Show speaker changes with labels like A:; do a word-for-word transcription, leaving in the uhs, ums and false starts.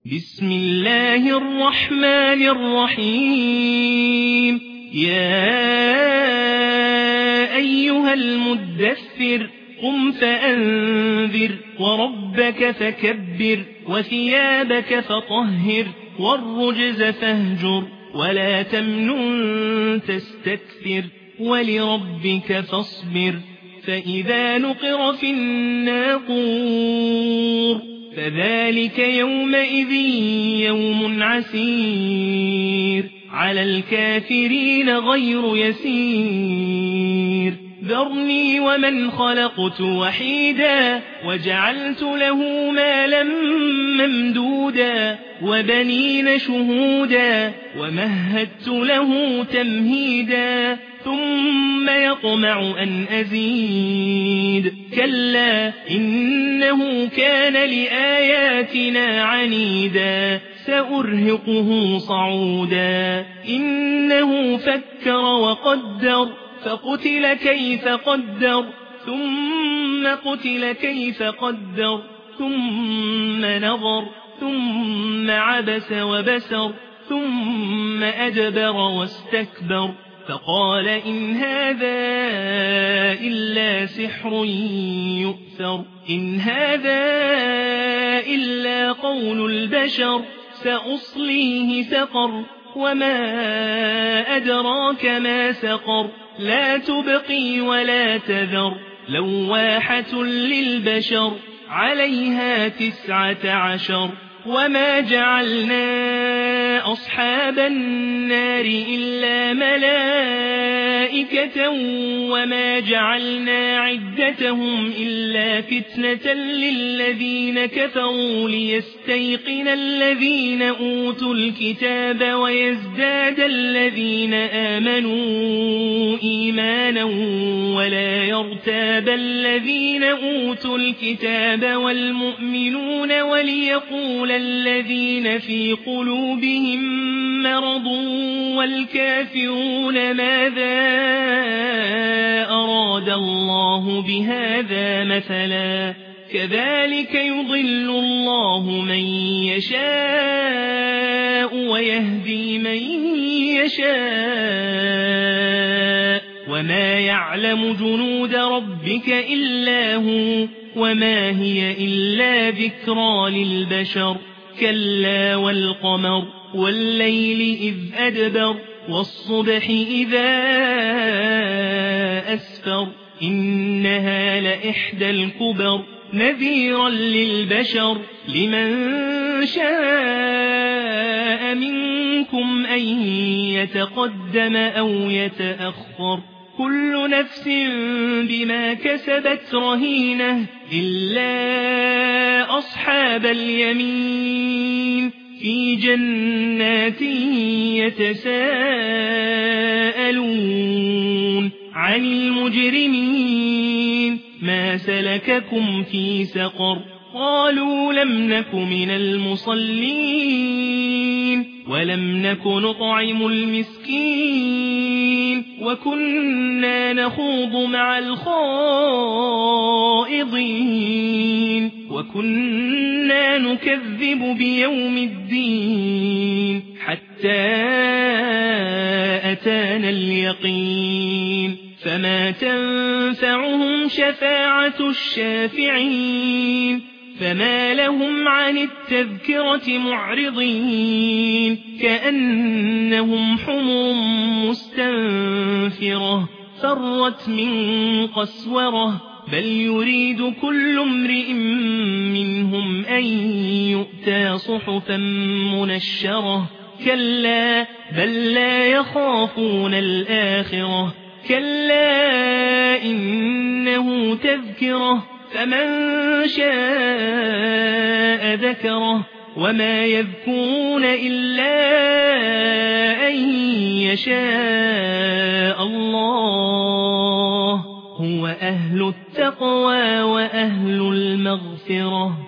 A: بسم الله الرحمن الرحيم يا أيها المدثر قم فأنذر وربك فكبر وثيابك فطهر والرجز فاهجر ولا تمنن تستكثر ولربك فاصبر فإذا نقر في الناقور فذلك يومئذ يوم عسير على الكافرين غير يسير ذرني ومن خلقت وحيدا وجعلت له مالا ممدودا وبنين شهودا ومهدت له تمهيدا ثم يطمع أن أزيد كلا إنه كان لآياتنا عنيدا سأرهقه صعودا إنه فكر وقدر فقتل كيف قدر ثم قتل كيف قدر ثم نظر ثم عبس وبسر ثم أدبر واستكبر فقال إن هذا إلا سحر يؤثر إن هذا إلا قول البشر سأصليه سقر وما أدراك ما سقر لا تبقي ولا تذر لواحة للبشر عليها تسعة عشر وما جعلنا أصحاب النار إلا ملائكة وما جعلنا عدتهم إلا فتنة للذين كفروا ليستيقن الذين أوتوا الكتاب ويزداد الذين آمنوا إيمانا ولا يرتاب الذين أوتوا الكتاب والمؤمنون وليقول الذين في قلوبهم مرض والكافرون ماذا أراد الله بهذا مثلا كذلك يضل الله من يشاء ويهدي من يشاء وما يعلم جنود ربك إلا هو وما هي إلا ذكرى للبشر كلا والقمر والليل إذ أدبر والصبح إذا أسفر إنها لإحدى الكبر نذيرا للبشر لمن شاء منكم أن يتقدم أو يتأخر كل نفس بما كسبت رهينة إلا أصحاب اليمين في جنات يتساءلون عن المجرمين ما سلككم في سقر قالوا لم نك من المصلين ولم نك نطعم المسكين وكنا نخوض مع الخائضين وكنا نكذب بيوم الدين حتى أتانا اليقين فما تنفعهم شفاعة الشافعين فما لهم عن التذكرة معرضين كأنهم حمر مستنفرة فرت من قسورة بل يريد كل امرئ منهم أن يؤتى صحفا منشرة كلا بل لا يخافون الآخرة كلا إنه تذكرة فمن شاء ذكره وما يذكرون إلا أن يشاء الله هو أهل التقوى وأهل المغفرة